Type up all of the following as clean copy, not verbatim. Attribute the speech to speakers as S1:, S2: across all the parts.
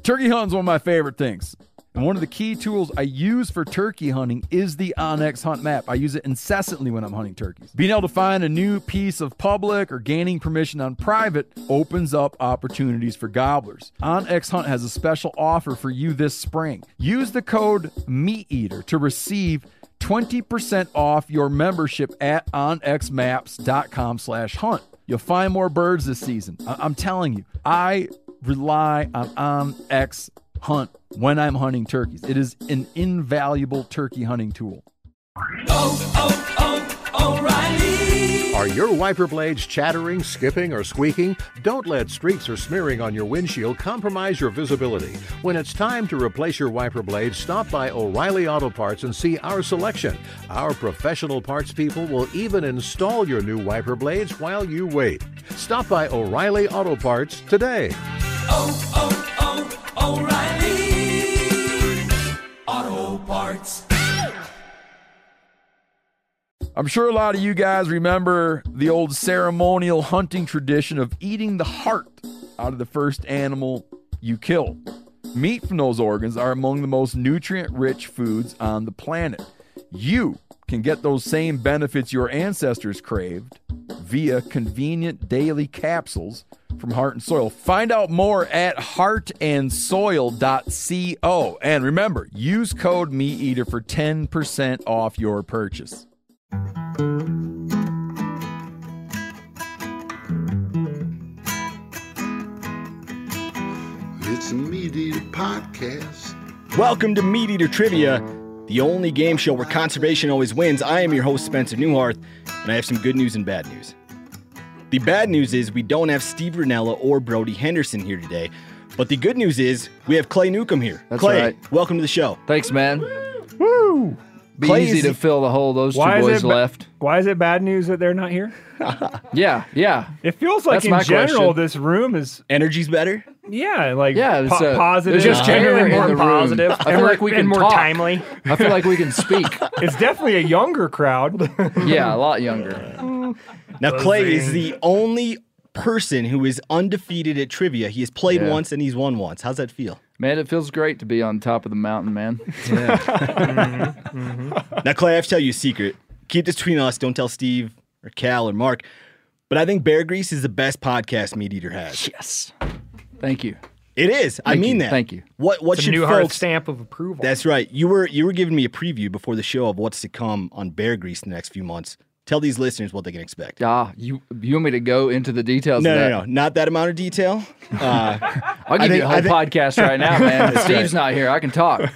S1: Turkey hunting is one of my favorite things. And one of the key tools I use for turkey hunting is the onX Hunt Map. I use it incessantly when I'm hunting turkeys. Being able to find a new piece of public or gaining permission on private opens up opportunities for gobblers. onX Hunt has a special offer for you this spring. Use the code MeatEater to receive 20% off your membership at onxmaps.com/hunt. You'll find more birds this season. I'm telling you, I rely on onX Hunt when I'm hunting turkeys. It is an invaluable turkey hunting tool.
S2: O'Reilly. Are your wiper blades chattering, skipping, or squeaking? Don't let streaks or smearing on your windshield compromise your visibility. When it's time to replace your wiper blades, stop by O'Reilly Auto Parts and see our selection. Our professional parts people will even install your new wiper blades while you wait. Stop by O'Reilly Auto Parts today. O'Reilly
S1: Auto Parts. I'm sure a lot of you guys remember the old ceremonial hunting tradition of eating the heart out of the first animal you kill. Meat from those organs are among the most nutrient-rich foods on the planet. You can get those same benefits your ancestors craved via convenient daily capsules from Heart and Soil. Find out more at heartandsoil.co. And remember, use code MeatEater for 10% off your purchase.
S3: It's a Meat Eater podcast.
S4: Welcome to Meat Eater Trivia, the only game show where conservation always wins. I am your host, Spencer Newhart, and I have some good news and bad news. The bad news is we don't have Steve Rinella or Brody Henderson here today, but the good news is we have Clay Newcomb here.
S5: That's
S4: Clay,
S5: right.
S4: Welcome to the show.
S5: Thanks, man.
S6: Woo!
S5: Be
S4: Clay
S5: easy to fill the hole those two boys left.
S6: Why is it bad news that they're not here?
S5: Yeah.
S6: It feels like
S5: That's my
S6: in general
S5: question.
S6: this room is
S4: Energy's better?
S5: it's
S6: positive.
S5: There's just
S6: generally
S5: air
S6: more
S5: in the
S6: positive.
S5: room. I feel like we can
S6: more
S5: talk.
S6: timely.
S5: I feel like we can speak.
S6: It's definitely a younger crowd.
S5: Yeah, a lot younger.
S4: Now, Clay is the only person who is undefeated at trivia. He has played once and he's won once. How's that feel?
S5: Man, it feels great to be on top of the mountain, man.
S4: Now, Clay, I have to tell you a secret. Keep this between us. Don't tell Steve or Cal or Mark. But I think Bear Grease is the best podcast Meat Eater has.
S5: Yes. Thank you.
S4: It is. I mean that.
S5: Thank you.
S4: What
S6: It's
S4: should
S6: a Newhart
S4: folks...
S6: stamp of approval.
S4: That's right. You were giving me a preview before the show of what's to come on Bear Grease in the next few months. Tell these listeners what they can expect.
S5: You want me to go into the details of that?
S4: No. Not that amount of detail.
S5: I'll give you a whole podcast right now, man. Steve's not here. I can talk.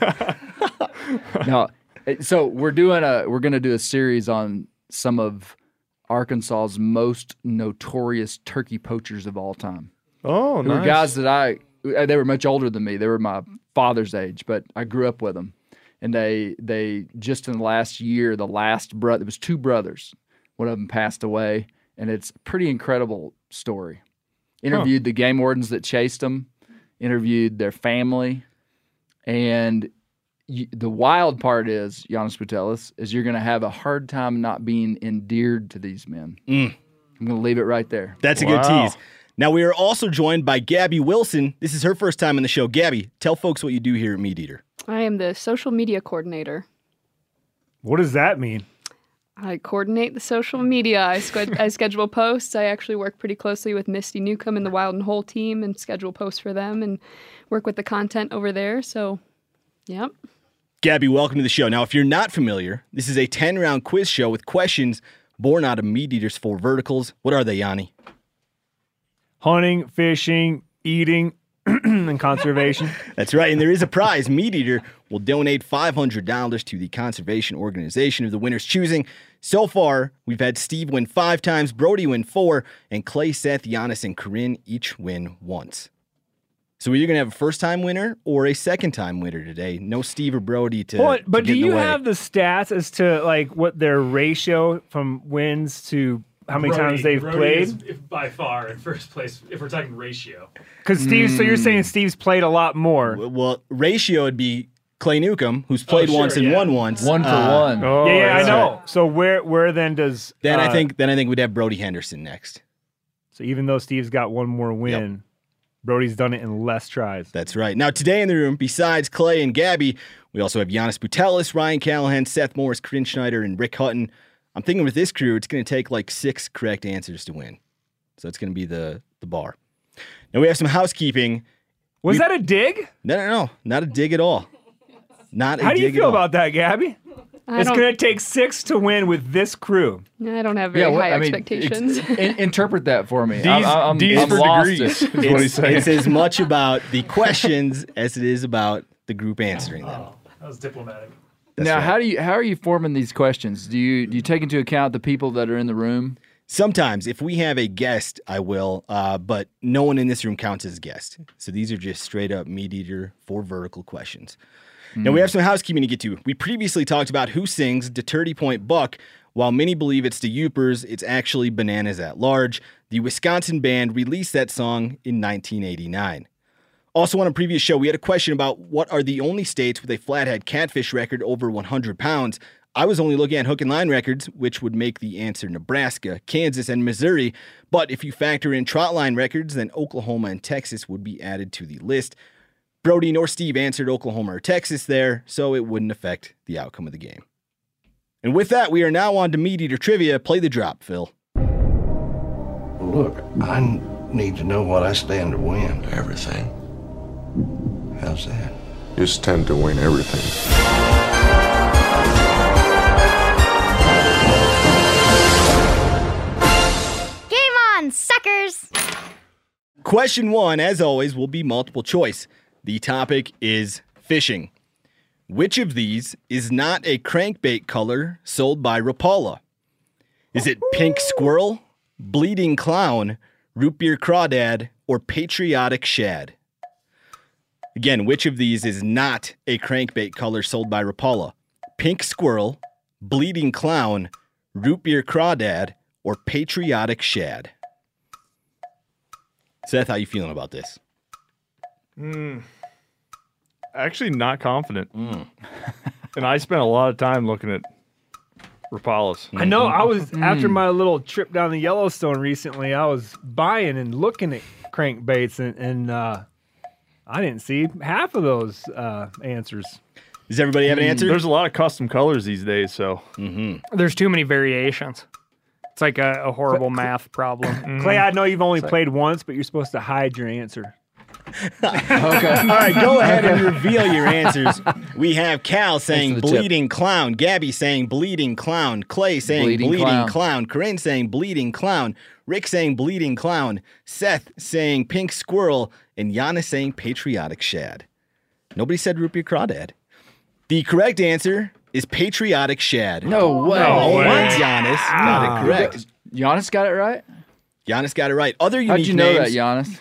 S5: No. So we're going to do a series on some of Arkansas's most notorious turkey poachers of all time.
S6: Oh,
S5: Who were
S6: nice.
S5: guys that they were much older than me. They were my father's age, but I grew up with them. And they just in the last year, there was two brothers. One of them passed away, and it's a pretty incredible story. Interviewed the game wardens that chased them, interviewed their family, and the wild part is, Giannis Putelis, is you're going to have a hard time not being endeared to these men. I'm going to leave it right there.
S4: That's a good tease. Now, we are also joined by Gabby Wilson. This is her first time on the show. Gabby, tell folks what you do here at Meat Eater.
S7: I am the social media coordinator.
S6: What does that mean?
S7: I coordinate the social media. I schedule posts. I actually work pretty closely with Misty Newcomb and the Wild and Whole team and schedule posts for them and work with the content over there. So, yep.
S4: Gabby, welcome to the show. Now, if you're not familiar, this is a 10-round quiz show with questions born out of Meat Eater's 4 verticals. What are they, Yanni?
S6: Hunting, fishing, eating, and conservation.
S4: That's right, and there is a prize. Meat Eater will donate $500 to the conservation organization of the winner's choosing. So far, we've had Steve win 5 times, Brody win 4, and Clay, Seth, Giannis, and Corinne each win once. So we're either going to have a first-time winner or a second-time winner today. No Steve or Brody to
S6: But
S4: to
S6: do
S4: get in the
S6: you
S4: way.
S6: have the stats as to like what their ratio from wins to how many times they've played?
S8: Is by far in first place if we're talking ratio.
S6: Because Steve, so you're saying Steve's played a lot more.
S4: Well, ratio would be Clay Newcomb, who's played once and won once.
S5: 1 for 1.
S6: Oh, yeah, I know.
S5: Right.
S6: So where then does
S4: Then I think we'd have Brody Henderson next.
S6: So even though Steve's got one more win, Brody's done it in less tries.
S4: That's right. Now, today in the room, besides Clay and Gabby, we also have Giannis Butelis, Ryan Callahan, Seth Morris, Corinne Schneider, and Rick Hutton. I'm thinking with this crew, it's going to take like 6 correct answers to win. So it's going to be the bar. Now, we have some housekeeping.
S6: Was that a dig?
S4: No. Not a dig at all. Not a dig at all.
S6: How do you feel about that, Gabby? It's
S7: don't-
S6: going to take 6 to win with this crew.
S7: I don't have very high expectations.
S5: Interpret that for me.
S9: D's
S5: I'm
S9: for
S5: lost.
S9: degrees, is what he's saying.
S4: It's as much about the questions as it is about the group answering them.
S8: That was diplomatic.
S4: That's
S5: Now,
S4: right.
S5: how are you forming these questions? Do you take into account the people that are in the room?
S4: Sometimes, if we have a guest, I will, but no one in this room counts as a guest. So these are just straight up meat eater 4 vertical questions. Now, we have some housekeeping to get to. We previously talked about who sings "Da 30 Point Buck." While many believe it's the Yoopers, it's actually Bananas at Large. The Wisconsin band released that song in 1989. Also, on a previous show, we had a question about what are the only states with a flathead catfish record over 100 pounds. I was only looking at hook and line records, which would make the answer Nebraska, Kansas, and Missouri. But if you factor in trot line records, then Oklahoma and Texas would be added to the list. Brody nor Steve answered Oklahoma or Texas there, so it wouldn't affect the outcome of the game. And with that, we are now on to Meat Eater Trivia. Play the drop, Phil.
S10: Look, I need to know what I stand to win.
S3: Everything.
S10: How's that?
S3: You stand to win everything.
S11: Game on, suckers!
S4: Question 1, as always, will be multiple choice. The topic is fishing. Which of these is not a crankbait color sold by Rapala? Is it pink squirrel, bleeding clown, root beer crawdad, or patriotic shad? Again, which of these is not a crankbait color sold by Rapala? Pink squirrel, bleeding clown, root beer crawdad, or patriotic shad? Seth, how you feeling about this?
S9: Actually, not confident. And I spent a lot of time looking at Rapalas.
S6: I know. I was after my little trip down the Yellowstone recently. I was buying and looking at crankbaits, and I didn't see half of those answers.
S4: Does everybody have an answer?
S9: There's a lot of custom colors these days, so
S12: There's too many variations. It's like a horrible math problem.
S6: Clay, I know you've only played once, but you're supposed to hide your answer.
S5: Okay.
S4: All right, go ahead and reveal your answers. We have Cal saying
S5: for the tip.
S4: bleeding clown, Gabby saying bleeding clown, Clay saying bleeding clown, Corinne saying bleeding clown, Rick saying bleeding clown, Seth saying pink squirrel, and Giannis saying patriotic shad. Nobody said root beer crawdad. The correct answer is patriotic shad.
S5: No way.
S4: Giannis got it correct.
S5: Giannis got it right?
S4: Giannis got it right. Other unique
S5: How'd you know
S4: names.
S5: that, Giannis?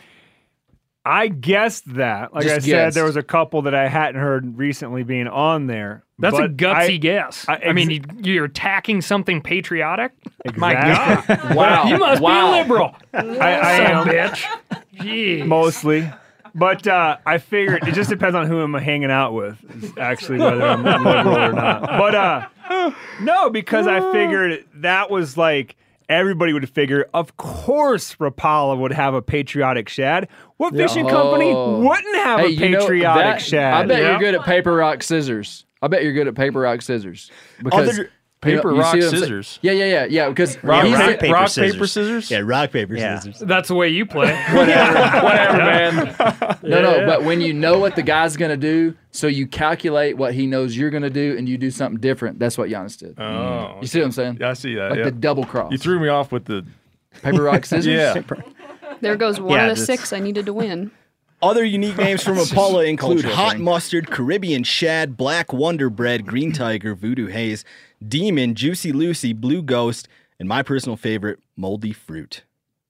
S6: I guessed that. Like
S5: Just
S6: I said,
S5: guessed.
S6: there was a couple that I hadn't heard recently being on there.
S12: That's a
S6: but
S12: gutsy guess. I mean, you're attacking something patriotic? My God.
S5: Wow.
S12: You must be a liberal.
S6: I am
S12: bitch. Jeez.
S6: mostly. But I figured it just depends on who I'm hanging out with, is actually whether I'm liberal or not. But no, because I figured that was like everybody would figure, of course, Rapala would have a patriotic shad. What fishing company wouldn't have a patriotic shad?
S5: I bet you're good at paper, rock, scissors. I bet you're good at paper, rock, scissors. Because
S9: paper,
S5: you
S9: rock,
S5: see what I'm saying?
S9: scissors.
S5: Yeah. Because
S9: Rock,
S5: he's-
S9: paper, scissors.
S4: Yeah, rock, paper, scissors.
S12: That's the way you play.
S5: whatever, man. No, but when you know what the guy's going to do, so you calculate what he knows you're going to do, and you do something different. That's what Giannis did.
S9: Oh.
S5: You see what I'm saying?
S9: Yeah, I see that.
S5: Like
S9: yeah.
S5: the double cross.
S9: You threw me off with the
S5: paper, rock, scissors?
S9: Yeah.
S7: There goes one out of 6 I needed to win.
S4: Other unique names from Rapala include
S5: cultural
S4: Hot
S5: thing.
S4: Mustard, Caribbean Shad, Black Wonder Bread, Green Tiger, Voodoo Haze, Demon, Juicy Lucy, Blue Ghost, and my personal favorite, Moldy Fruit.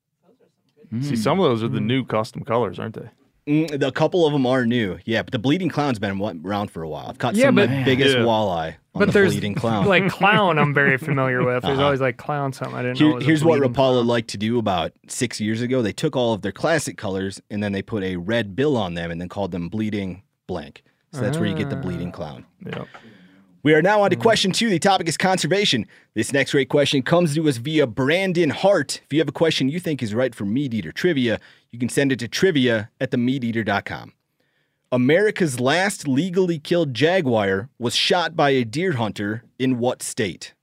S9: See, some of those are the new custom colors, aren't they?
S4: A couple of them are new, yeah, but the Bleeding Clown's been around for a while. I've caught
S12: Yeah,
S4: some of
S12: but-
S4: the biggest
S9: Yeah.
S4: walleye on
S12: But
S4: the
S12: there's
S4: Bleeding Clown.
S12: like clown I'm very familiar with. There's always like clown something I didn't know. Was a
S4: Here's what
S12: bleeding
S4: Rapala liked to do about 6 years ago. They took all of their classic colors and then they put a red bill on them and then called them Bleeding Blank. So that's where you get the Bleeding Clown.
S9: Yeah.
S4: We are now on to question 2. The topic is conservation. This next great question comes to us via Brandon Hart. If you have a question you think is right for Meat Eater Trivia, you can send it to trivia@themeateater.com. America's last legally killed jaguar was shot by a deer hunter in what state?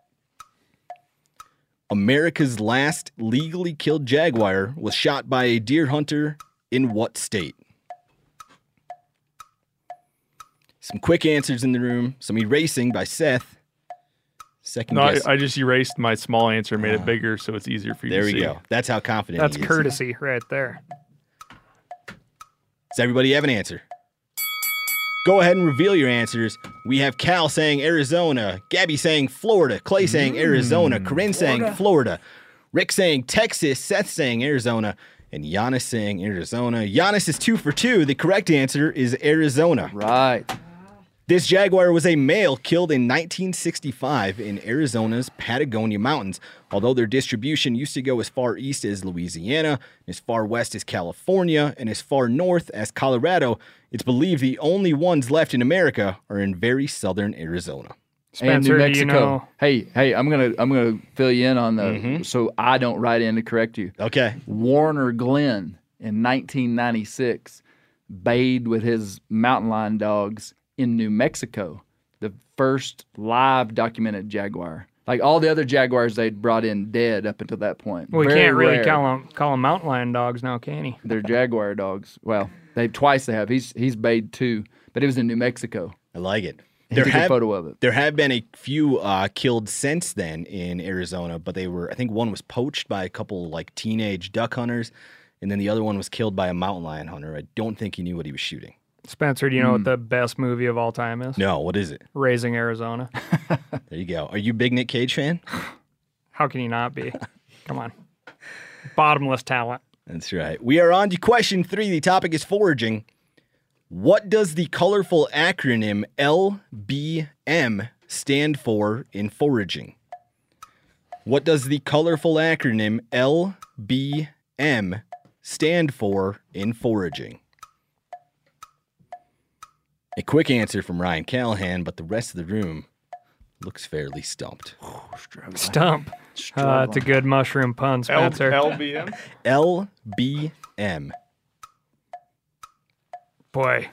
S4: America's last legally killed jaguar was shot by a deer hunter in what state? Some quick answers in the room. Some erasing by Seth. Second guess.
S9: I just erased my small answer, made it bigger, so it's easier for you
S4: There
S9: to
S4: we
S9: see.
S4: go. That's how confident
S12: That's
S4: he is.
S12: courtesy right there.
S4: Does everybody have an answer? Go ahead and reveal your answers. We have Cal saying Arizona, Gabby saying Florida, Clay saying Arizona, Corinne saying Florida, Rick saying Texas, Seth saying Arizona, and Giannis saying Arizona. Giannis is 2 for 2. The correct answer is Arizona.
S5: Right.
S4: This jaguar was a male killed in 1965 in Arizona's Patagonia Mountains. Although their distribution used to go as far east as Louisiana, as far west as California, and as far north as Colorado, it's believed the only ones left in America are in very southern Arizona.
S5: And New
S12: Spencer, do
S5: Mexico.
S12: you know?
S5: Hey, I'm gonna fill you in on the so I don't write in to correct you.
S4: Okay.
S5: Warner Glenn in 1996 bayed with his mountain lion dogs in New Mexico, the first live documented jaguar. Like all the other jaguars they'd brought in dead up until that point.
S12: Well, we
S5: Very
S12: can't really
S5: rare.
S12: call them mountain lion dogs now, can he?
S5: They're jaguar dogs. Well, they have. He's bayed 2, but it was in New Mexico.
S4: I like it.
S5: He took a photo of it.
S4: There have been a few killed since then in Arizona, but they were, I think one was poached by a couple like teenage duck hunters, and then the other one was killed by a mountain lion hunter. I don't think he knew what he was shooting.
S12: Spencer, do you know what the best movie of all time is?
S4: No, what is it?
S12: Raising Arizona.
S4: There you go. Are you a big Nick Cage fan?
S12: How can you not be? Come on. Bottomless talent.
S4: That's right. We are on to question 3. The topic is foraging. What does the colorful acronym LBM stand for in foraging? What does the colorful acronym LBM stand for in foraging? A quick answer from Ryan Callahan, but the rest of the room looks fairly stumped.
S12: Stump. It's a good mushroom pun, Spencer.
S9: LBM?
S4: LBM.
S12: Boy.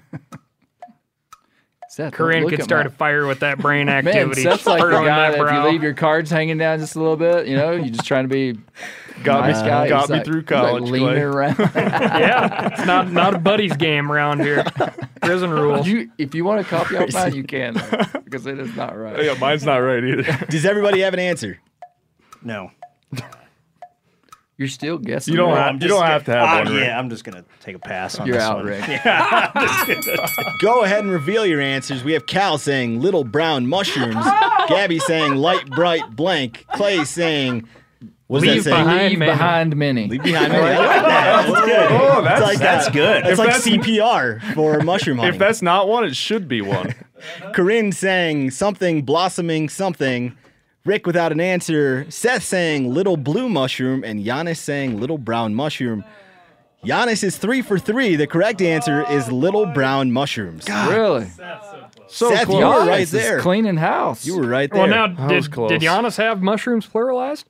S5: Seth,
S12: Corinne
S5: look
S12: could
S5: at
S12: start
S5: my-
S12: a fire with that brain
S5: Man,
S12: activity.
S5: Seth's like the
S12: Furrowing
S5: guy
S12: that
S5: that if
S12: brow.
S5: you leave your cards hanging down just a little bit, you're just trying to be nice guy.
S9: got
S5: He's
S9: me
S5: like-
S9: through
S5: he's like
S9: college,
S5: leaning
S9: Clay.
S5: around.
S12: Yeah, it's not a buddies game around here. Prison rules.
S5: If you want to copy off mine, you can, though, because it is not right.
S9: Yeah, mine's not right either.
S4: Does everybody have an answer?
S13: No.
S5: You're still guessing.
S9: You don't
S5: right?
S9: have, you don't have to have one. Rick.
S13: Yeah, I'm just going to take a pass on
S5: You're
S13: this
S5: out,
S13: one.
S5: Rick.
S13: Yeah, I'm just gonna
S4: Go ahead and reveal your answers. We have Cal saying little brown mushrooms, Gabby saying light bright blank, Clay saying what's
S12: Leave
S4: that saying?
S12: behind
S5: Leave
S12: many.
S5: behind many.
S4: Leave behind me. I like that. That's good.
S9: Oh, that's,
S4: It's like
S13: that's good.
S4: It's
S9: If
S4: like
S9: that's-
S4: CPR for mushroom hunting.
S9: if that's not one, it should be one.
S4: Corinne saying something blossoming something. Rick without an answer. Seth saying little blue mushroom, and Giannis saying little brown mushroom. Giannis is 3 for 3. The correct answer is little brown mushrooms.
S5: Really?
S9: So
S4: Seth,
S9: close.
S4: you were
S5: Giannis
S4: right
S5: is
S4: there.
S5: cleaning house.
S4: You were right there.
S12: Well, now
S9: was
S12: did
S9: close.
S12: Giannis have mushrooms pluralized?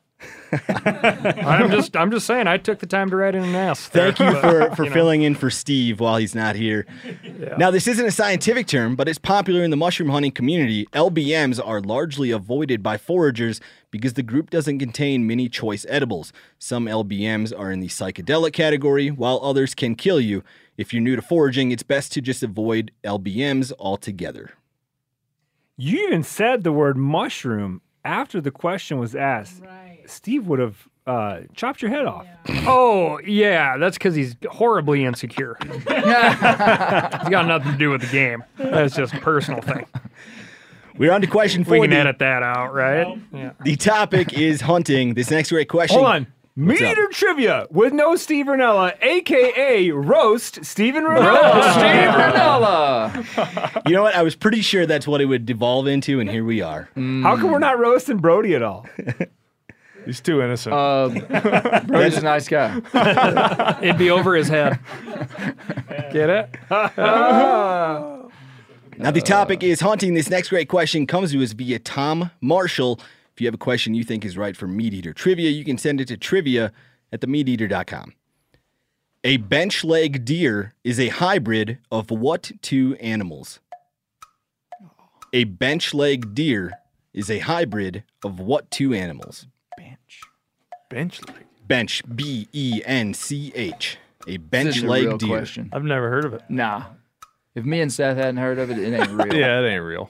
S12: I'm just saying. I took the time to write in an S.
S4: Thank you for
S12: you know.
S4: filling in for Steve while he's not here. Now, this isn't a scientific term, but it's popular in the mushroom hunting community. LBMs are largely avoided by foragers because the group doesn't contain many choice edibles. Some LBMs are in the psychedelic category, while others can kill you. If you're new to foraging, it's best to just avoid LBMs altogether.
S6: You even said the word mushroom after the question was asked. Right. Steve would have chopped your head off.
S12: Oh yeah, that's because he's horribly insecure. It's got nothing to do with the game. That's just a personal thing.
S4: We're on to question 4.
S12: We can edit that out, right? Yeah.
S4: The topic is hunting. This next great question.
S6: Hold on. Meat Eater Trivia with no Steve Ranella, a.k.a. Roast Steven Ranella.
S5: Steve Ranella.
S4: You know what? I was pretty sure that's what it would devolve into, and here we are.
S6: How come we're not roasting Brody at all?
S9: He's too innocent.
S5: Brody's a nice guy.
S12: It'd be over his head. Get it?
S4: Now, the topic is hunting. This next great question comes to us via Tom Marshall. If you have a question you think is right for Meat Eater Trivia, you can send it to trivia@themeateater.com. A bench leg deer is a hybrid of what two animals? A bench leg deer is a hybrid of what two animals?
S9: Bench leg.
S4: Bench, B-E-N-C-H. A bench
S5: This is a
S4: leg
S5: real
S4: deer.
S5: question.
S9: I've never heard of it.
S5: Nah. If me and Seth hadn't heard of it, it ain't real.
S9: Yeah, it ain't real.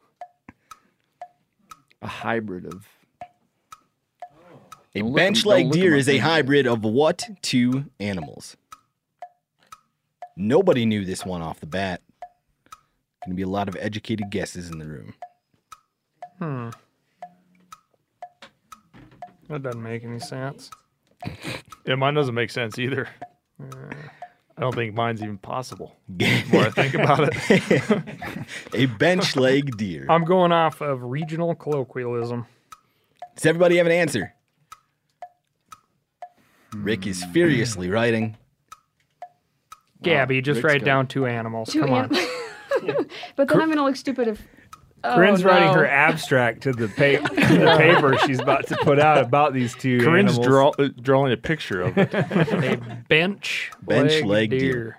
S5: A hybrid of.
S4: A
S5: Don't look
S4: bench
S5: at-
S4: leg
S5: don't look at
S4: deer
S5: my
S4: is a
S5: finger.
S4: hybrid of what two animals? Nobody knew this one off the bat. Gonna be a lot of educated guesses in the room.
S12: That doesn't make any sense.
S9: Yeah, mine doesn't make sense either. I don't think mine's even possible. The more I think about it.
S4: A bench leg deer.
S12: I'm going off of regional colloquialism.
S4: Does everybody have an answer? Rick is furiously writing.
S12: Gabby, just
S5: Rick's
S12: write
S5: got-
S12: down two animals.
S7: Two
S12: Come on.
S7: But then I'm gonna look stupid if. Oh,
S6: Corinne's writing
S7: no.
S6: her abstract to the paper she's about to put out about these two
S9: Corinne's
S6: animals.
S9: drawing a picture of it.
S12: A bench
S4: Leg deer.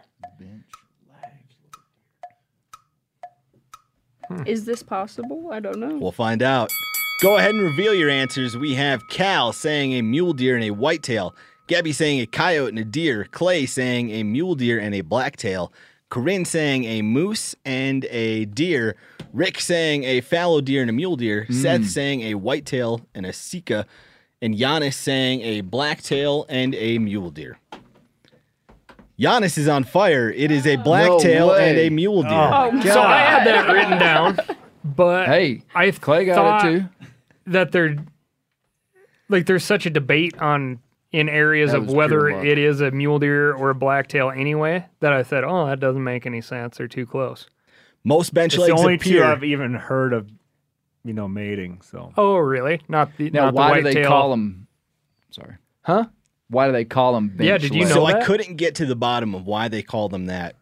S7: Is this possible? I don't know.
S4: We'll find out. Go ahead and reveal your answers. We have Cal saying a mule deer and a whitetail. Gabby saying a coyote and a deer. Clay saying a mule deer and a blacktail. Corinne saying a moose and a deer. Rick saying a fallow deer and a mule deer. Seth saying a whitetail and a sika. And Giannis saying a blacktail and a mule deer. Giannis is on fire. It is a blacktail
S5: way.
S4: and a mule deer.
S12: Oh, so I had that written down, but
S5: Hey,
S12: I
S5: Clay got
S12: thought
S5: it too.
S12: that there's such a debate in areas
S5: That
S12: of
S5: was
S12: whether
S5: pure luck.
S12: it is a mule deer or a blacktail anyway that I said, oh, that doesn't make any sense. They're too close.
S4: Most bench
S6: It's the
S4: legs
S6: only two
S4: appear.
S6: I've even heard of, mating. So
S12: Oh, really? Not the
S5: Now,
S12: not
S5: why
S12: the
S5: do they
S12: whitetail.
S5: call them? Sorry.
S12: Huh?
S5: Why do they call them bench
S12: Yeah, did you
S5: legs?
S12: know
S4: So I
S12: that?
S4: couldn't get to the bottom of why they call them that.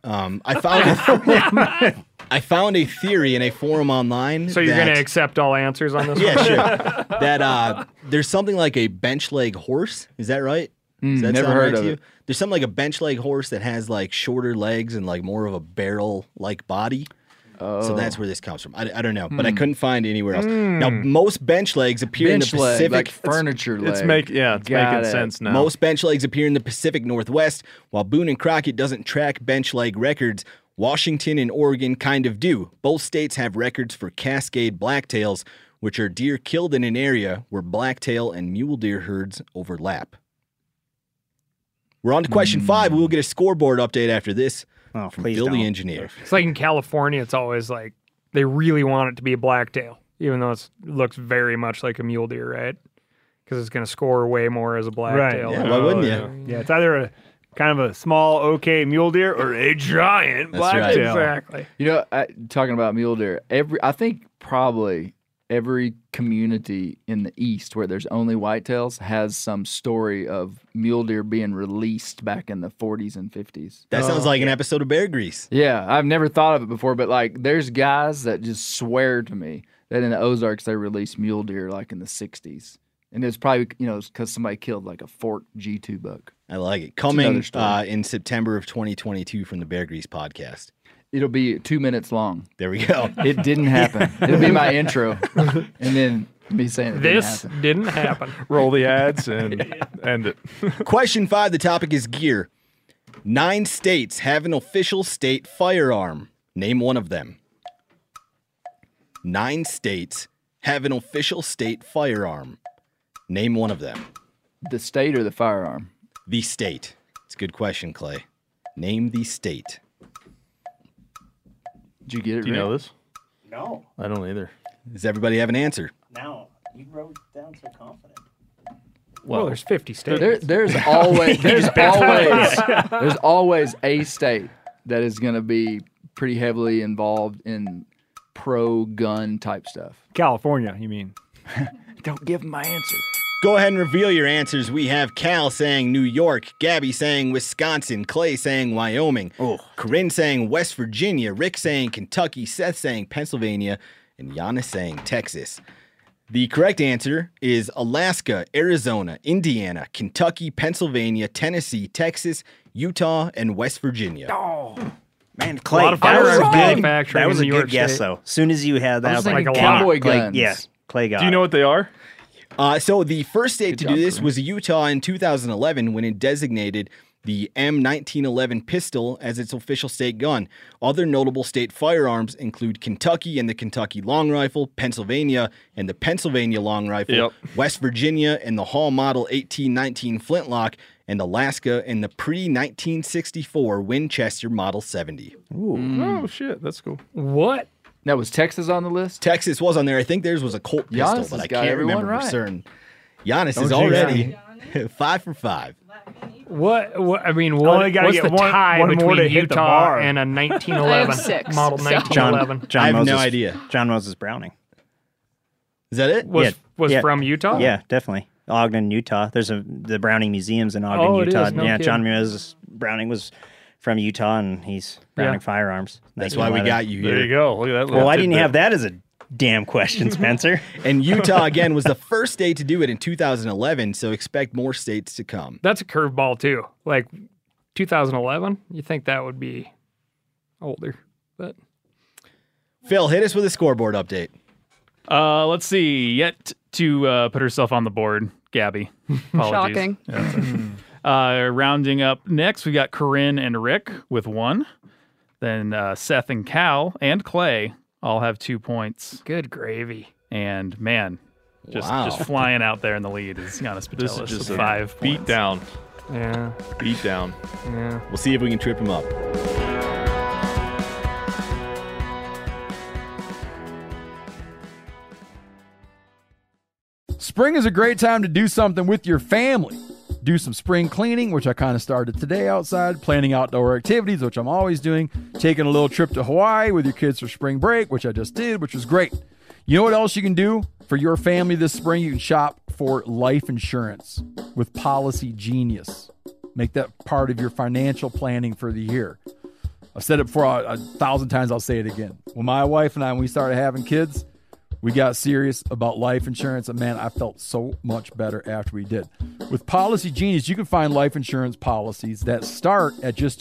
S4: I found a theory in a forum online.
S12: So you're
S4: that,
S12: going to accept all answers on this one?
S4: Yeah, sure. That there's something like a bench leg horse. Is that right? Does that
S5: never
S4: sound
S5: heard
S4: right
S5: of
S4: to you?
S5: it.
S4: There's something like a bench leg horse that has like shorter legs and like more of a barrel like body. So that's where this comes from. I don't know, but I couldn't find it anywhere else. Now, most bench legs appear
S5: Bench
S4: in the
S5: leg,
S4: Pacific.
S5: like furniture leg.
S9: It's making
S5: Got
S9: making
S5: it.
S9: sense now.
S4: Most bench legs appear in the Pacific Northwest, while Boone and Crockett doesn't track bench leg records. Washington and Oregon kind of do. Both states have records for Cascade blacktails, which are deer killed in an area where blacktail and mule deer herds overlap. We're on to question 5. We will get a scoreboard update after this
S13: Oh,
S4: from
S13: please
S4: Bill the
S13: don't.
S4: engineer.
S12: It's like in California, it's always like they really want it to be a blacktail, even though it looks very much like a mule deer, right? Because it's going to score way more as a blacktail.
S4: Yeah, why wouldn't you?
S6: yeah, it's either a kind of a small, okay mule deer or a giant
S4: That's right.
S6: blacktail.
S12: Exactly.
S5: You know, talking about mule deer, I think probably every community in the East where there's only whitetails has some story of mule deer being released back in the 40s and 50s.
S4: That sounds like an episode of Bear Grease.
S5: Yeah, I've never thought of it before, but like there's guys that just swear to me that in the Ozarks they released mule deer like in the 60s. And it's probably, because somebody killed like a forked G2 buck.
S4: I like it.
S5: another
S4: Coming
S5: story.
S4: in September of 2022 from the Bear Grease podcast.
S5: It'll be 2 minutes long.
S4: There we go.
S5: It didn't happen. It'll be my intro. And then me saying it
S12: This
S5: didn't happen.
S12: didn't happen.
S9: Roll the ads and end it.
S4: Question 5, the topic is gear. 9 states have an official state firearm. Name one of them. 9 states have an official state firearm. Name one of them.
S5: The state or the firearm?
S4: The state. It's a good question, Clay. Name the state.
S5: Did you get it
S9: Do you know this?
S13: No,
S9: I don't either.
S4: Does everybody have an answer?
S13: no. You wrote it down so confident.
S12: Well, there's 50 states.
S5: There's always a state that is going to be pretty heavily involved in pro-gun type stuff.
S6: California, you mean?
S5: Don't give them my answer.
S4: Go ahead and reveal your answers. We have Cal saying New York, Gabby saying Wisconsin, Clay saying Wyoming, Corinne saying West Virginia, Rick saying Kentucky, Seth saying Pennsylvania, and Giannis saying Texas. The correct answer is Alaska, Arizona, Indiana, Kentucky, Pennsylvania, Tennessee, Texas, Utah, and West Virginia.
S14: Oh, man, Clay,
S12: A lot of
S14: that was a
S12: firearms
S14: good,
S12: manufacturing
S14: that was a
S12: in New
S14: good
S12: York
S14: guess,
S12: State.
S14: though. As soon as you had that, I was like,
S12: thinking
S14: damn,
S5: cowboy
S14: Clay,
S5: guns.
S14: yeah, Clay got
S9: Do you know what they are?
S4: So the first state to do this was Utah in 2011 when it designated the M1911 pistol as its official state gun. Other notable state firearms include Kentucky and the Kentucky Long Rifle, Pennsylvania and the Pennsylvania Long Rifle, West Virginia and the Hall Model 1819 Flintlock, and Alaska and the pre-1964 Winchester Model 70.
S9: Oh, shit. That's cool.
S12: What?
S5: Now, was Texas on the list?
S4: Texas was on there. I think theirs was a Colt pistol,
S5: Giannis
S4: but
S5: has
S4: I
S5: got
S4: can't
S5: everyone
S4: remember for
S5: right.
S4: certain. Giannis
S12: Don't
S4: is
S12: jinx
S4: already 5 for 5.
S12: What? I mean,
S6: only gotta
S12: what's
S6: get
S12: the
S6: one-
S12: tie
S6: one more
S12: between
S6: to hit the
S12: Utah
S6: bar.
S12: and a
S7: I
S12: 1911
S7: have 6,
S12: model
S7: so-
S12: 1911?
S14: John
S4: I have
S14: Moses,
S4: no idea.
S14: John Moses Browning.
S4: Is that it?
S12: Was from Utah?
S14: Yeah, definitely. Ogden, Utah. There's the Browning Museums in Ogden,
S12: Oh, it
S14: Utah.
S12: is? No
S14: yeah,
S12: kidding.
S14: John Moses Browning was from Utah, and he's Browning firearms.
S4: That's why we got you here.
S9: There you go. Look at that.
S14: Well, why didn't you have that as a damn question, Spencer?
S4: And Utah, again, was the first state to do it in 2011, so expect more states to come.
S12: That's a curveball too. Like 2011, you think that would be older, but
S4: Phil, hit us with a scoreboard update.
S15: Let's see. Yet to put herself on the board, Gabby. Apologies.
S7: Shocking.
S15: Rounding up next, we got Corinne and Rick with 1. Then Seth and Cal and Clay all have 2 points.
S12: good gravy.
S15: And man, just
S4: Wow.
S15: flying out there in the lead is Giannis
S9: This
S15: Patelis
S9: is just
S15: with
S9: a
S15: 5
S9: beat
S15: points.
S9: down.
S12: Yeah,
S9: Beat down.
S12: yeah.
S4: We'll see if we can trip him up.
S1: Spring is a great time to do something with your family. Do some spring cleaning, which I kind of started today outside, planning outdoor activities, which I'm always doing, taking a little trip to Hawaii with your kids for spring break, which I just did, which was great. You know what else you can do for your family this spring? You can shop for life insurance with Policy Genius. Make that part of your financial planning for the year. I've said it before 1,000 times, I'll say it again. When my wife and I, when we started having kids, we got serious about life insurance, and man, I felt so much better after we did. With Policy Genius, you can find life insurance policies that start at just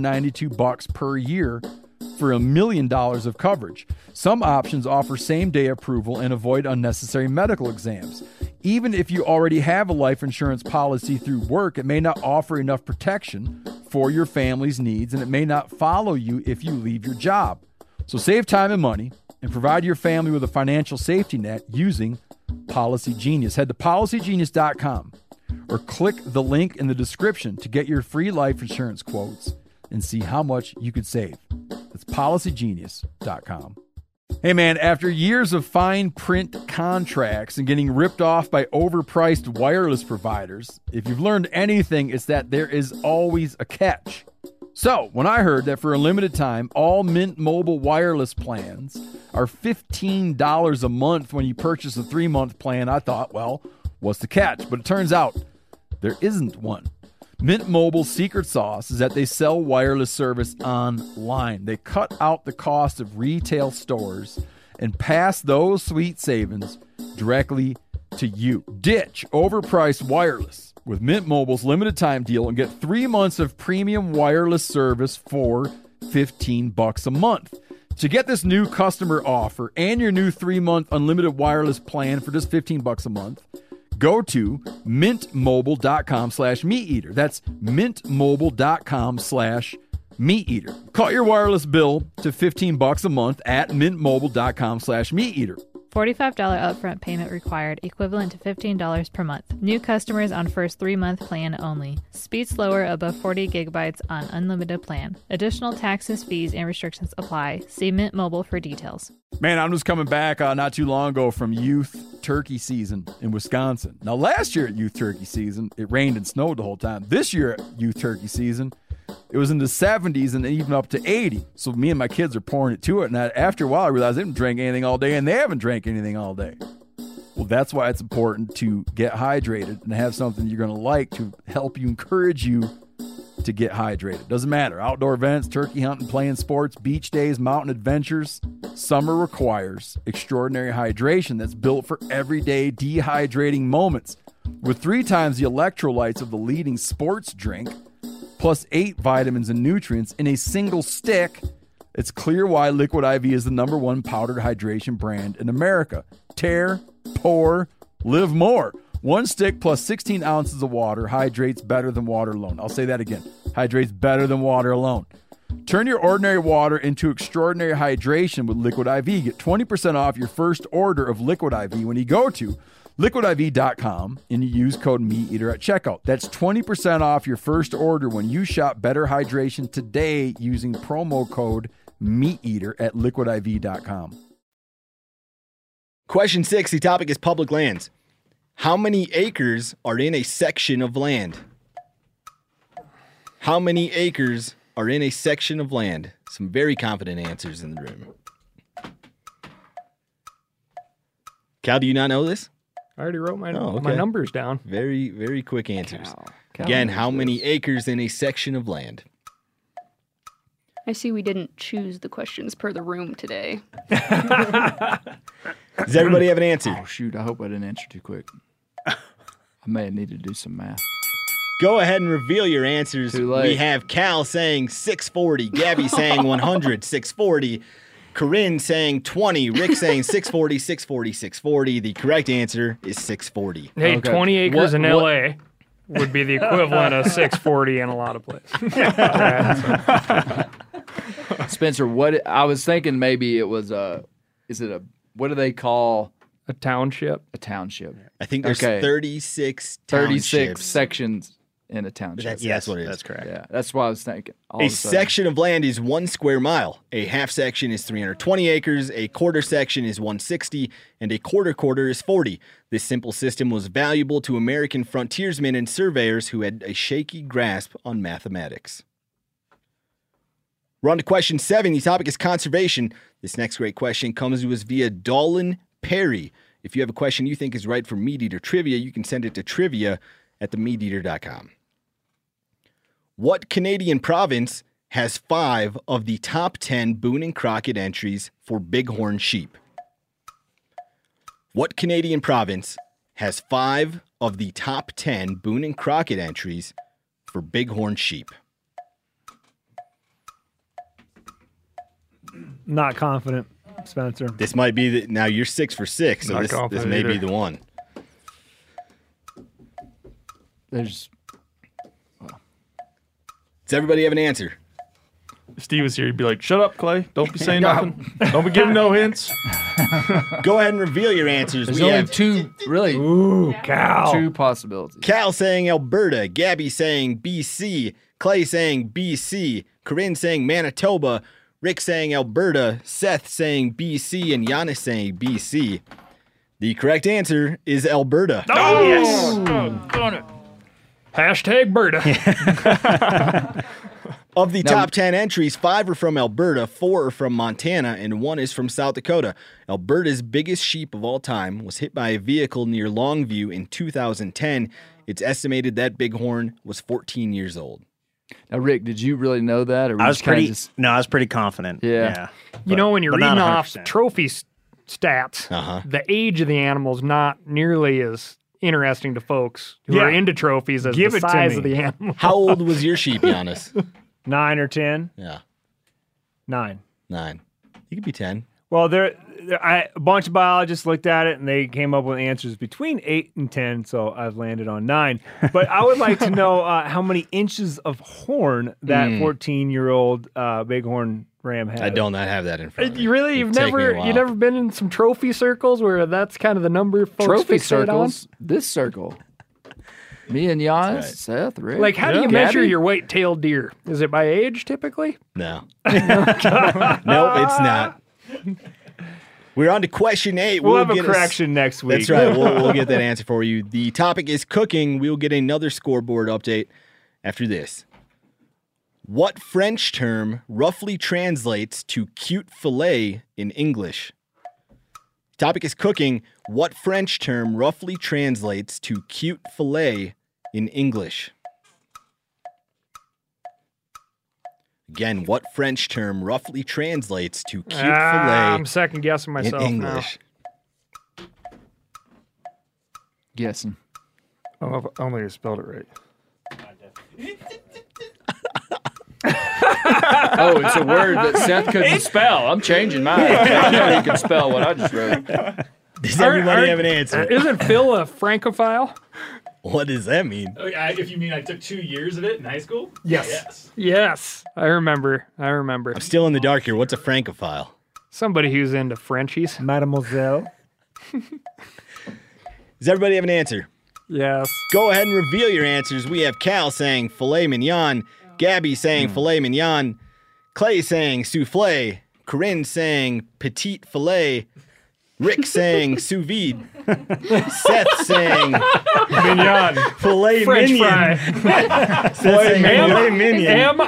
S1: $292 per year for $1 million of coverage. Some options offer same-day approval and avoid unnecessary medical exams. Even if you already have a life insurance policy through work, it may not offer enough protection for your family's needs, and it may not follow you if you leave your job. So save time and money and provide your family with a financial safety net using Policy Genius. Head to policygenius.com or click the link in the description to get your free life insurance quotes and see how much you could save. That's policygenius.com. Hey man, after years of fine print contracts and getting ripped off by overpriced wireless providers, if you've learned anything, it's that there is always a catch. So, when I heard that for a limited time, all Mint Mobile wireless plans are $15 a month when you purchase a 3-month plan, I thought, well, what's the catch? But it turns out there isn't one. Mint Mobile's secret sauce is that they sell wireless service online. They cut out the cost of retail stores and pass those sweet savings directly to you. Ditch overpriced wireless with Mint Mobile's limited time deal and get 3 months of premium wireless service for $15 a month. To get this new customer offer and your new 3-month unlimited wireless plan for just $15 a month, go to mintmobile.com/meateater. That's mintmobile.com/meateater. Cut your wireless bill to $15 a month at mintmobile.com/meateater.
S16: $45 upfront payment required, equivalent to $15 per month. New customers on first 3-month plan only. Speed slower above 40 gigabytes on unlimited plan. Additional taxes, fees, and restrictions apply. See Mint Mobile for details.
S1: Man, I'm just coming back not too long ago from youth turkey season in Wisconsin. Now, last year at youth turkey season, it rained and snowed the whole time. This year at youth turkey season, it was in the 70s and even up to 80. So me and my kids are pouring it to it. And after a while, I realized they didn't drink anything all day, and they haven't drank anything all day. Well, that's why it's important to get hydrated and have something you're going to like to help you, encourage you to get hydrated. Doesn't matter. Outdoor events, turkey hunting, playing sports, beach days, mountain adventures. Summer requires extraordinary hydration that's built for everyday dehydrating moments. With 3 times the electrolytes of the leading sports drink, plus 8 vitamins and nutrients in a single stick, it's clear why Liquid IV is the #1 powdered hydration brand in America. Tear, pour, live more. 1 stick plus 16 ounces of water hydrates better than water alone. I'll say that again. Hydrates better than water alone. Turn your ordinary water into extraordinary hydration with Liquid IV. Get 20% off your first order of Liquid IV when you go to liquidiv.com and you use code MeatEater at checkout. That's 20% off your first order when you shop Better Hydration today using promo code MeatEater at liquidiv.com.
S4: Question 6, the topic is public lands. How many acres are in a section of land? How many acres are in a section of land? Some very confident answers in the room. Cal, do you not know this?
S12: I already wrote my
S6: my numbers down.
S4: Very, very quick answers.
S7: Cal
S4: Again,
S7: knows
S4: how many acres in a section of land?
S7: I see we didn't choose the questions per the room today.
S4: Does everybody have an answer?
S5: Oh, shoot. I hope I didn't answer too quick. I may have needed to do some math.
S4: Go ahead and reveal your answers.
S5: Too late.
S4: We have Cal saying 640, Gabby saying 100, 640, Corinne saying 20, Rick saying 640, 640, 640. The correct answer is 640.
S12: Hey, 20 acres in L.A. would be the equivalent of 640 in a lot of places.
S5: Spencer, what I was thinking maybe it was what do they call
S12: a township?
S5: A township.
S4: I think there's 36 townships.
S5: Sections in a township.
S4: That's what it is.
S14: That's correct.
S5: Yeah, that's what I was thinking.
S4: A section of land is 1 square mile. A half section is 320 acres. A quarter section is 160, and a quarter is 40. This simple system was valuable to American frontiersmen and surveyors who had a shaky grasp on mathematics. We're on to question 7. The topic is conservation. This next great question comes to us via Dolan Perry. If you have a question you think is right for Meat Eater Trivia, you can send it to trivia@themeateater.com. What Canadian province has 5 of the top 10 Boone and Crockett entries for bighorn sheep? What Canadian province has 5 of the top 10 Boone and Crockett entries for bighorn sheep?
S6: Not confident, Spencer.
S4: This might be now you're 6 for 6, so this may be the one.
S5: Does
S4: everybody have an answer?
S9: If Steve was here, he'd be like, "Shut up, Clay. Don't be saying nothing. Don't be giving no hints."
S4: Go ahead and reveal your answers.
S5: There's
S4: We
S5: only
S4: have
S5: 2, really.
S6: Ooh, Cal.
S5: 2 possibilities.
S4: Cal saying Alberta, Gabby saying BC, Clay saying BC, Corinne saying Manitoba, Rick saying Alberta, Seth saying BC, and Giannis saying BC. The correct answer is Alberta.
S12: Oh, yes. Got it. Hashtag Berta.
S4: Of the top 10 entries, 5 are from Alberta, 4 are from Montana, and 1 is from South Dakota. Alberta's biggest sheep of all time was hit by a vehicle near Longview in 2010. It's estimated that bighorn was 14 years old.
S5: Now, Rick, did you really know that? Or
S14: I was pretty confident.
S5: Yeah.
S12: You know, when you're
S14: but not
S12: reading off
S14: 100%.
S12: trophy stats, the age of the animal is not nearly as interesting to folks who are into trophies as
S6: Give
S12: the
S6: it to
S12: size
S6: me.
S12: of the animal.
S4: How old was your sheep, Giannis?
S6: 9 or 10?
S4: Yeah.
S6: 9.
S4: 9. You could be 10.
S6: Well, a bunch of biologists looked at it and they came up with answers between 8 and 10, so I've landed on 9. But I would like to know how many inches of horn that 14-year-old bighorn ram has.
S4: I do not have that in front of me.
S12: You really, you've never been in some trophy circles where that's kind of the number folks
S5: Trophy
S12: fixate on?
S5: circles. This circle. Me and Giannis, Seth, Rick.
S12: Like, how do you measure your white-tailed deer? Is it by age, typically?
S4: No. Nope, it's not. We're on to question 8.
S6: We'll have a correction next week.
S4: That's right. We'll get that answer for you. The topic is cooking. We'll get another scoreboard update after this. What French term roughly translates to cute fillet in English? Topic is cooking. What French term roughly translates to cute fillet in English? Again, what French term roughly translates to cute fillet
S12: I'm second guessing
S4: in
S12: myself
S4: English?
S5: Guessing.
S9: I don't think I spelled it right.
S5: Oh, it's a word that Seth couldn't spell. I'm changing mine. I know he can spell what I just wrote.
S4: Does everybody have an answer?
S12: Isn't Phil a Francophile?
S4: What does that mean?
S8: If you mean I took 2 years of it in high school?
S12: Yes. Yes. I remember.
S4: I'm still in the dark here. What's a Francophile?
S12: Somebody who's into Frenchies.
S6: Mademoiselle.
S4: Does everybody have an answer?
S12: Yes.
S4: Go ahead and reveal your answers. We have Cal saying filet mignon, Gabby saying filet mignon, Clay saying souffle, Corinne saying petite filet, Rick saying sous vide, Seth saying
S6: Mignon.
S4: filet
S12: French
S4: mignon.
S12: fry.
S4: Seth saying filet mignon.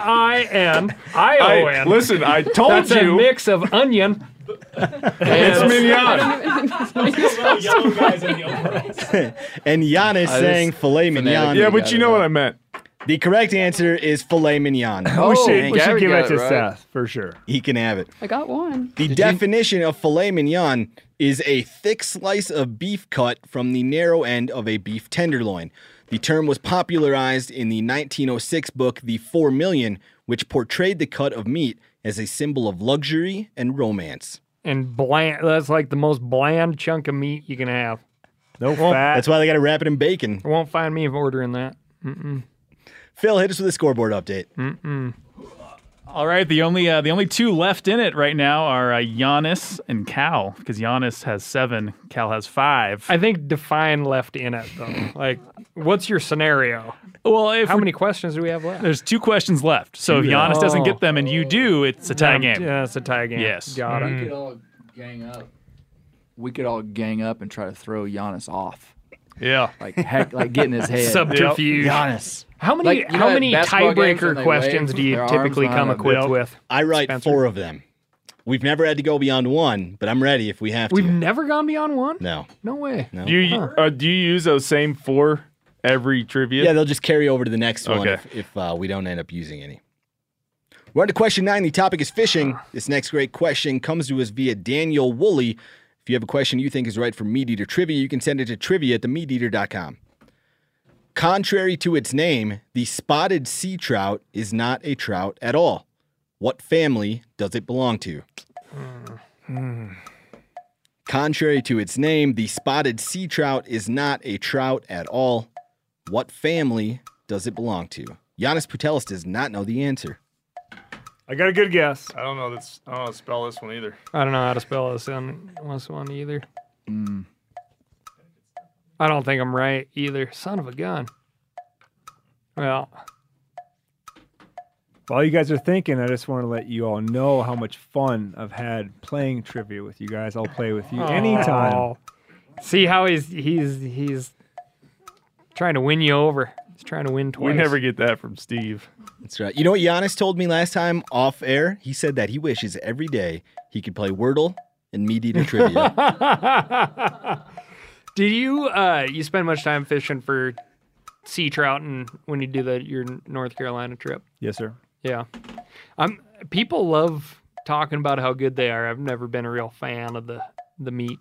S12: M-I-N-I-O-N.
S9: Listen, I told
S12: That's
S9: you.
S12: a mix of onion.
S9: It's mignon.
S8: Yellow guys in the overalls.
S4: And Giannis saying filet mignon.
S9: Yeah, but you know what I meant.
S4: The correct answer is filet mignon.
S6: we should
S5: Gabby
S6: give
S5: got
S6: it to
S5: it right.
S6: Seth, for sure.
S4: He can have it.
S7: I got one.
S4: The definition of filet mignon is a thick slice of beef cut from the narrow end of a beef tenderloin. The term was popularized in the 1906 book The 4 Million, which portrayed the cut of meat as a symbol of luxury and romance.
S12: And bland. That's like the most bland chunk of meat you can have.
S6: No fat.
S4: That's why they got to wrap it in bacon.
S12: You won't find me ordering that. Mm-mm.
S4: Phil, hit us with a scoreboard update.
S12: Mm-mm.
S15: All right, the only two left in it right now are Giannis and Cal, because Giannis has 7, Cal has 5.
S12: I think define left in it, though. Like, what's your scenario?
S15: Well,
S12: How many questions do we have left?
S15: There's 2 questions left, so if Giannis doesn't get them and you do, it's a tie game.
S12: Yeah, it's a tie game.
S15: Yes.
S12: Got it.
S5: We could all gang up. We could all gang up and try to throw Giannis off.
S9: Yeah.
S5: Like get in his head.
S12: Subterfuge.
S5: Giannis.
S12: How many
S5: basketball games when
S12: tiebreaker
S5: they
S12: questions
S5: wave
S12: do you
S5: their
S12: typically
S5: arms
S12: come
S5: behind
S12: equipped
S5: them?
S12: with?
S4: I write
S12: Spencer?
S4: 4 of them. We've never had to go beyond 1, but I'm ready if we have to.
S12: We've never gone beyond 1?
S4: No.
S12: No way.
S4: No.
S9: Do you use those same 4 every trivia?
S4: Yeah, they'll just carry over to the next one
S9: Okay.
S4: if we don't end up using any. We're on to question 9. The topic is fishing. This next great question comes to us via Daniel Woolley. If you have a question you think is right for Meat Eater Trivia, you can send it to trivia@themeateater.com. Contrary to its name, the spotted sea trout is not a trout at all. What family does it belong to? Contrary to its name, the spotted sea trout is not a trout at all. What family does it belong to? Giannis Putelis does not know the answer.
S6: I got a good guess.
S9: I don't know how to spell this one either.
S12: I don't know how to spell this one either. I don't think I'm right either. Son of a gun. Well,
S6: While you guys are thinking, I just want to let you all know how much fun I've had playing trivia with you guys. I'll play with you anytime.
S12: oh. See how he's trying to win you over. He's trying to win twice.
S9: We never get that from Steve.
S4: That's right. You know what Giannis told me last time off air? He said that he wishes every day he could play Wordle and Meat Eater Trivia.
S12: Did you spend much time fishing for sea trout and when you do your North Carolina trip?
S6: Yes, sir.
S12: Yeah. People love talking about how good they are. I've never been a real fan of the meat.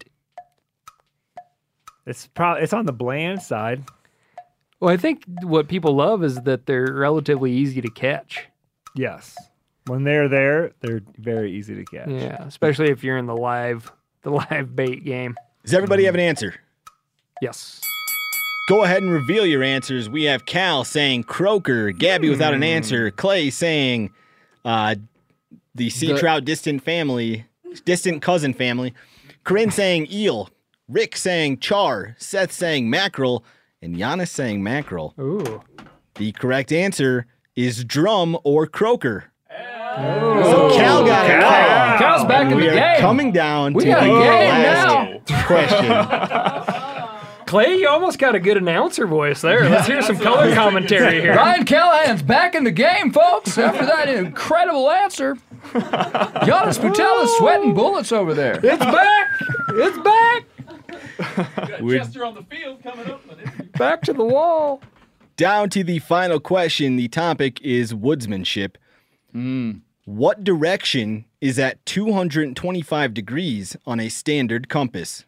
S6: It's on the bland side.
S12: Well, I think what people love is that they're relatively easy to catch.
S6: Yes. When they're there, they're very easy to catch.
S12: Yeah, especially if you're in the live bait game.
S4: Does everybody have an answer?
S12: Yes.
S4: Go ahead and reveal your answers. We have Cal saying croaker, Gabby without an answer, Clay saying the sea trout distant cousin family, Corinne saying eel, Rick saying char, Seth saying mackerel, and Giannis saying mackerel.
S12: Ooh.
S4: The correct answer is drum or croaker. So Cal got it right.
S5: Cal's back in the
S4: We are
S5: game.
S4: coming down
S5: We
S4: to
S5: got
S4: the
S5: a game
S4: last question.
S12: Clay, you almost got a good announcer voice there. Let's hear some color commentary here.
S5: Ryan Callahan's back in the game, folks. After that incredible answer, Giannis Putelis sweating bullets over there.
S12: It's back. It's back.
S15: Chester on the field coming up.
S12: Back to the wall.
S4: Down to the final question. The topic is woodsmanship. What direction is at 225 degrees on a standard compass?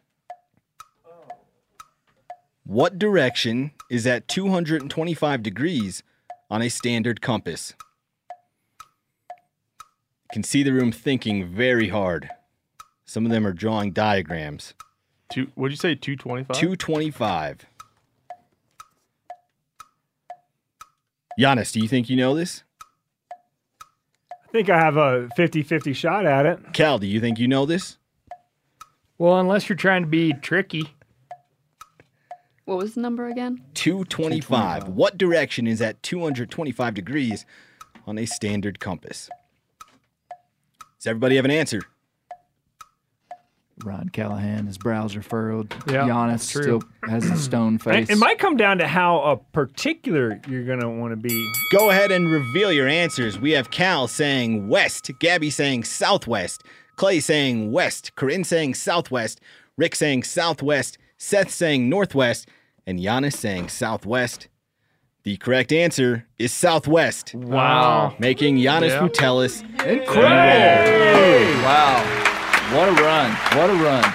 S4: What direction is at 225 degrees on a standard compass? You can see the room thinking very hard. Some of them are drawing diagrams.
S9: What'd you say, 225?
S4: 225. Giannis, do you think you know this?
S6: I think I have a 50-50 shot at it.
S4: Cal, do you think you know this?
S12: Well, unless you're trying to be tricky.
S7: What was the number again?
S4: 225. What direction is at 225 degrees on a standard compass? Does everybody have an answer?
S5: Rod Callahan, his brows are furrowed.
S12: Yeah,
S5: Giannis
S12: true.
S5: still has a stone face.
S6: It might come down to how particular you're going to want to be.
S4: Go ahead and reveal your answers. We have Cal saying west, Gabby saying southwest, Clay saying west, Corinne saying southwest, Rick saying southwest, Seth saying northwest, and Giannis saying southwest. The correct answer is southwest.
S12: Wow.
S4: Making Giannis Putelis
S5: incredible. Wow. What a run. What a run.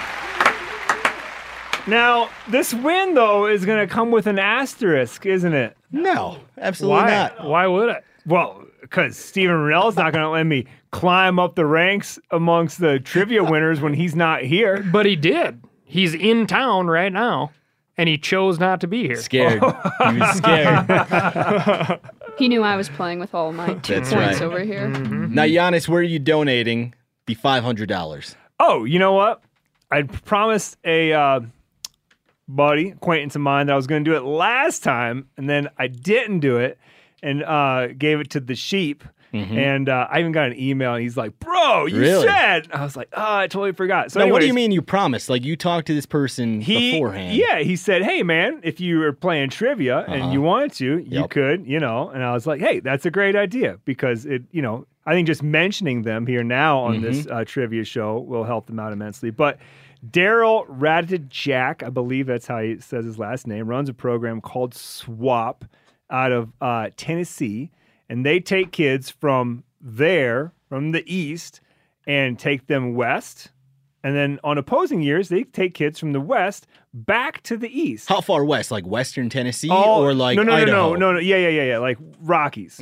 S6: Now, this win, though, is going to come with an asterisk, isn't it?
S4: No, absolutely
S6: Why?
S4: not.
S6: Why would it? Well, because Steven Rennell's not going to let me climb up the ranks amongst the trivia winners when he's not here.
S12: But he did. He's in town right now, and he chose not to be here.
S4: Scared. He was scared.
S7: He knew I was playing with all my 2
S4: That's
S7: points
S4: right.
S7: over here.
S4: Now, Giannis, where are you donating the $500?
S6: Oh, you know what? I promised a buddy, acquaintance of mine, that I was going to do it last time, and then I didn't do it and gave it to the sheep.
S4: Mm-hmm.
S6: And I even got an email, and he's like, bro, you
S4: Really?
S6: said. I was like, oh, I totally forgot. So
S4: Now, what do
S6: anyways,
S4: you mean you promised? Like, you talked to this person beforehand?
S6: Yeah, he said, hey, man, if you were playing trivia and you wanted to, you
S4: Yep.
S6: could, And I was like, hey, that's a great idea because I think just mentioning them here now on this trivia show will help them out immensely. But Daryl Radijak, I believe that's how he says his last name, runs a program called SWAP out of Tennessee. And they take kids from the east, and take them west. And then on opposing years, they take kids from the west back to the east.
S4: How far west? Like Western Tennessee or like Idaho?
S6: No. Yeah. Like Rockies.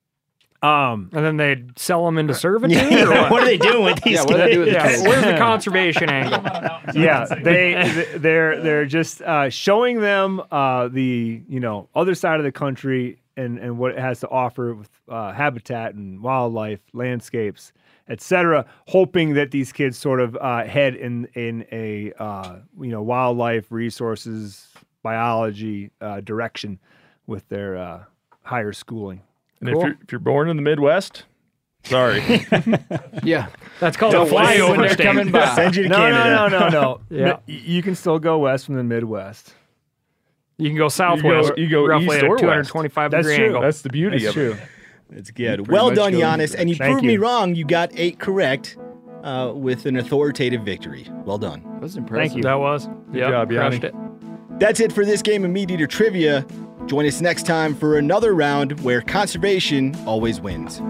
S12: And then they'd sell them into servitude? Or what?
S14: What are they doing with these
S5: what do they do with the
S12: Yeah,
S5: kids?
S12: where's the conservation angle?
S6: Yeah, they're just showing them the other side of the country and what it has to offer with habitat and wildlife, landscapes, etc. Hoping that these kids sort of head in a wildlife resources biology direction with their higher schooling.
S9: And if you're born in the Midwest, sorry.
S5: Yeah.
S12: That's called
S5: Don't
S12: a flyover
S5: when they're
S12: state.
S5: coming by.
S4: Send you to Canada.
S6: No.
S12: Yeah.
S6: You can still go west from the Midwest.
S12: You can go southwest.
S9: You go
S12: roughly
S9: east
S12: at
S9: or
S12: a
S9: west.
S12: 225
S6: That's
S12: degree
S6: true.
S12: angle.
S9: That's the beauty
S6: That's
S9: of
S6: true.
S9: it.
S4: It's good.
S5: pretty
S4: Well
S5: much
S4: done,
S5: go in
S4: Giannis. And you
S6: Thank
S4: proved
S6: you.
S4: me wrong. You got 8 correct with an authoritative victory. Well done.
S5: That was impressive.
S6: Thank you.
S12: That was.
S9: Good job,
S12: crushed
S9: Yanni.
S12: it.
S4: That's it for this game of Meat Eater Trivia. Join us next time for another round where conservation always wins.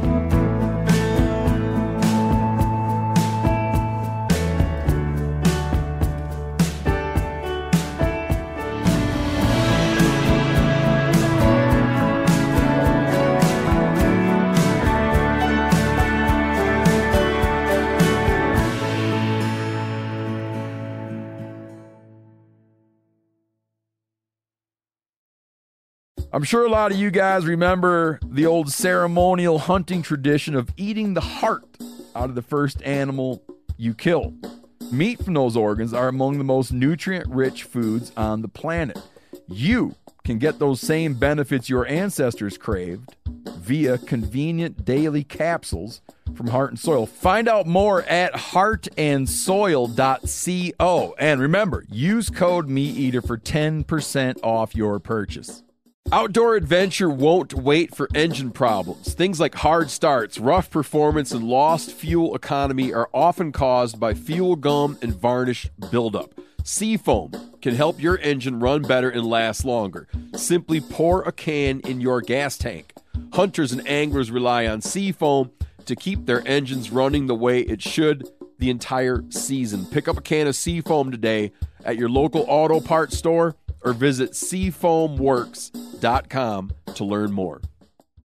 S1: I'm sure a lot of you guys remember the old ceremonial hunting tradition of eating the heart out of the first animal you kill. Meat from those organs are among the most nutrient-rich foods on the planet. You can get those same benefits your ancestors craved via convenient daily capsules from Heart and Soil. Find out more at heartandsoil.co. And remember, use code MeatEater for 10% off your purchase. Outdoor adventure won't wait for engine problems. Things like hard starts, rough performance, and lost fuel economy are often caused by fuel gum and varnish buildup. Seafoam can help your engine run better and last longer. Simply pour a can in your gas tank. Hunters and anglers rely on Seafoam to keep their engines running the way it should the entire season. Pick up a can of Seafoam today at your local auto parts store or visit seafoamworks.com to learn more.